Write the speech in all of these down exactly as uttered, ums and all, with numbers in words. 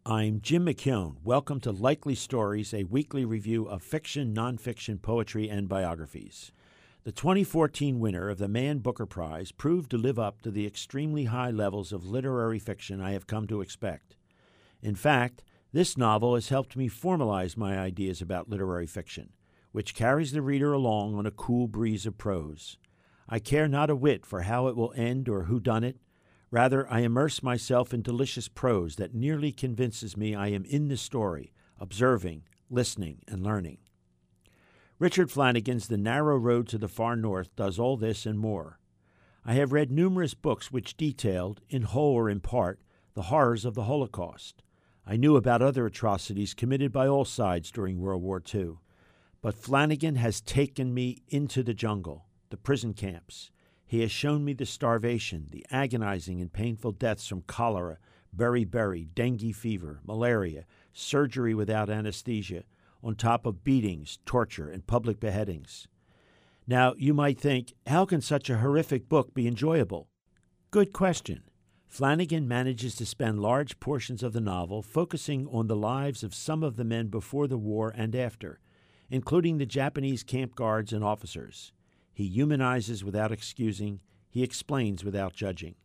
I'm Jim McKeown. Welcome to Likely Stories, a weekly review of fiction, nonfiction, poetry, and biographies. The twenty fourteen winner of the Man Booker Prize proved to live up to the extremely high levels of literary fiction I have come to expect. In fact, this novel has helped me formalize my ideas about literary fiction, which carries the reader along on a cool breeze of prose. I care not a whit for how it will end or who done it. Rather, I immerse myself in delicious prose that nearly convinces me I am in the story, observing, listening, and learning. Richard Flanagan's The Narrow Road to the Far North does all this and more. I have read numerous books which detailed, in whole or in part, the horrors of the Holocaust. I knew about other atrocities committed by all sides during World War Two. But Flanagan has taken me into the jungle, the prison camps. He has shown me the starvation, the agonizing and painful deaths from cholera, beriberi, dengue fever, malaria, surgery without anesthesia, on top of beatings, torture, and public beheadings. Now, you might think, how can such a horrific book be enjoyable? Good question. Flanagan manages to spend large portions of the novel focusing on the lives of some of the men before the war and after, including the Japanese camp guards and officers. He humanizes without excusing. He explains without judging.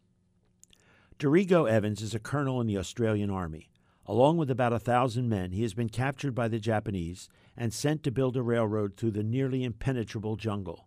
Dorigo Evans is a colonel in the Australian Army. Along with about a thousand men, he has been captured by the Japanese and sent to build a railroad through the nearly impenetrable jungle.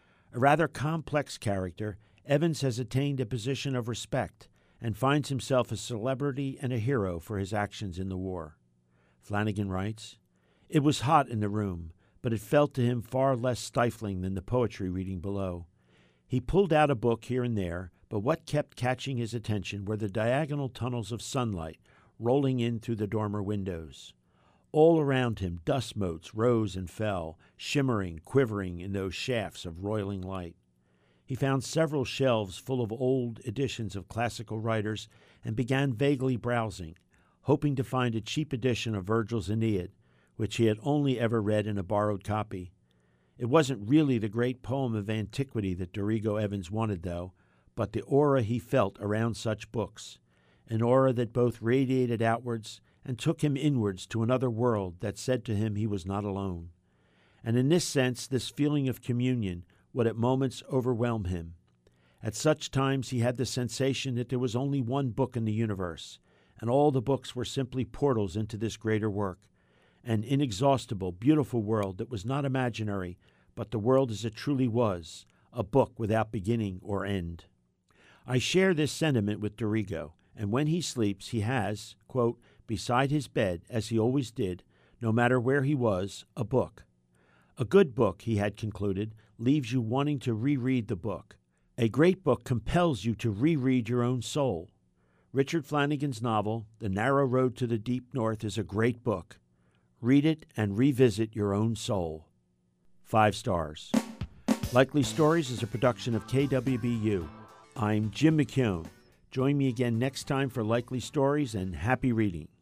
A rather complex character, Evans has attained a position of respect and finds himself a celebrity and a hero for his actions in the war. Flanagan writes, "It was hot in the room, but it felt to him far less stifling than the poetry reading below. He pulled out a book here and there, but what kept catching his attention were the diagonal tunnels of sunlight rolling in through the dormer windows. All around him, dust motes rose and fell, shimmering, quivering in those shafts of roiling light. He found several shelves full of old editions of classical writers and began vaguely browsing, hoping to find a cheap edition of Virgil's Aeneid, which he had only ever read in a borrowed copy. It wasn't really the great poem of antiquity that Dorigo Evans wanted, though, but the aura he felt around such books, an aura that both radiated outwards and took him inwards to another world that said to him he was not alone. And in this sense, this feeling of communion would at moments overwhelm him. At such times he had the sensation that there was only one book in the universe, and all the books were simply portals into this greater work, an inexhaustible, beautiful world that was not imaginary, but the world as it truly was, a book without beginning or end. I share this sentiment with Dorigo, and when he sleeps, he has, quote, beside his bed, as he always did, no matter where he was, a book. A good book, he had concluded, leaves you wanting to reread the book. A great book compels you to reread your own soul. Richard Flanagan's novel, The Narrow Road to the Deep North, is a great book. Read it and revisit your own soul. Five stars. Likely Stories is a production of K W B U. I'm Jim McKeown. Join me again next time for Likely Stories, and happy reading.